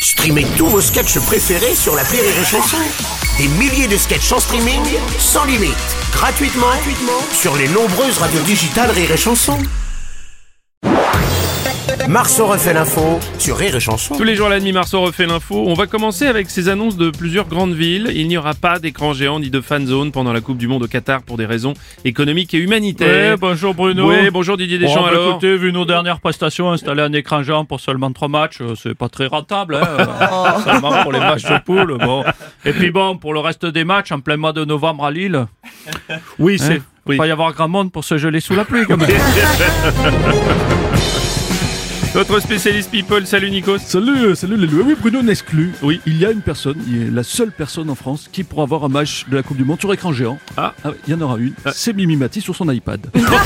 Streamez tous vos sketchs préférés sur l'appli Rire et Chanson. Des milliers de sketchs en streaming, sans limite, gratuitement sur les nombreuses radios digitales Rire et Chanson. Marceau refait l'info sur Rire et Chanson. Tous les jours à la demi, Marceau refait l'info. On va commencer avec ces annonces de plusieurs grandes villes. Il n'y aura pas d'écran géant ni de fan zone pendant la Coupe du Monde au Qatar pour des raisons économiques et humanitaires. Oui, bonjour Bruno. Oui, bonjour Didier Deschamps. Alors écoutez, vu nos dernières prestations, installer un écran géant pour seulement 3 matchs, c'est pas très rentable, hein. Seulement pour les matchs de poule, bon. Et puis bon, pour le reste des matchs, en plein mois de novembre à Lille, Oui, c'est... il va pas y avoir grand monde pour se geler sous la pluie, quand même. Notre spécialiste people, salut Nikos. Salut les loups. Oui, Bruno n'exclut. Oui. Il y a une personne, il est la seule personne en France qui pourra avoir un match de la Coupe du Monde sur écran géant. Ah. Il y en aura une. C'est Mimi Mati sur son iPad.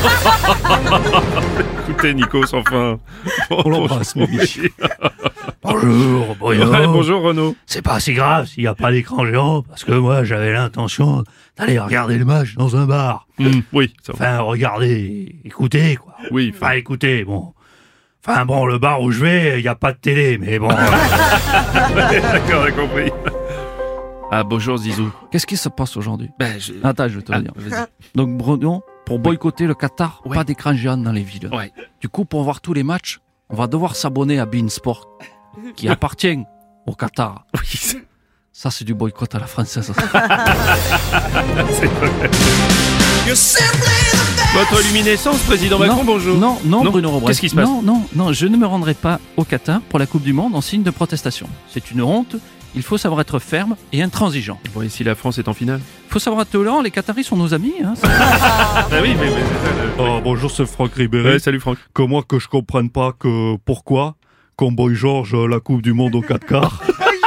Écoutez Nikos, enfin... On l'embrasse, Mimi. Bonjour Bruno. Ouais, bonjour Renaud. C'est pas si grave s'il n'y a pas d'écran géant, parce que moi j'avais l'intention d'aller regarder le match dans un bar. Oui, ça va. Enfin, regarder, écouter quoi. Oui, Enfin, écouter, bon. Enfin bon, le bar où je vais, il n'y a pas de télé, mais bon. D'accord, on a compris. Ah, bonjour Zizou. Qu'est-ce qui se passe aujourd'hui? Je Attends, je vais te le dire. vas-y. Donc Bruno, pour boycotter le Qatar, Ouais. pas d'écran géant dans les villes. Ouais. Du coup, pour voir tous les matchs, on va devoir s'abonner à beIN Sport, qui appartient au Qatar. Oui, Ça, c'est du boycott à la française. c'est vrai. Votre luminescence, président Macron, bonjour. Non, Bruno Robrecht. Qu'est-ce qui se passe? Non, je ne me rendrai pas au Qatar pour la Coupe du Monde en signe de protestation. C'est une honte. Il faut savoir être ferme et intransigeant. Bon, et si la France est en finale? Il faut savoir être tolérant. Les Qataris sont nos amis. Hein. Ah oui, mais c'est ça. Bonjour, c'est Franck Ribéry. Ouais, salut Franck. Que moi, que je comprenne pas que pourquoi Comboy Georges la Coupe du Monde au 4 quarts.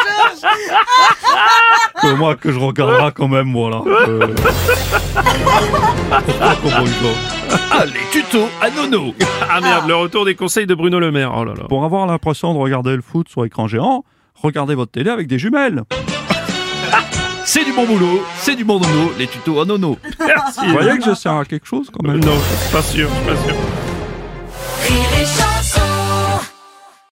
Que moi, que je regarderai quand même, voilà. Pourquoi Comboy Georges? Allez, tuto à Nono. Ah merde, le retour des conseils de Bruno Le Maire. Oh là là. Pour avoir l'impression de regarder le foot sur écran géant, regardez votre télé avec des jumelles. C'est du bon boulot. C'est du bon nono. Les tutos à nono. Merci. Vous voyez que je sers à quelque chose quand même? Non, je suis pas sûr, Rire et chanson.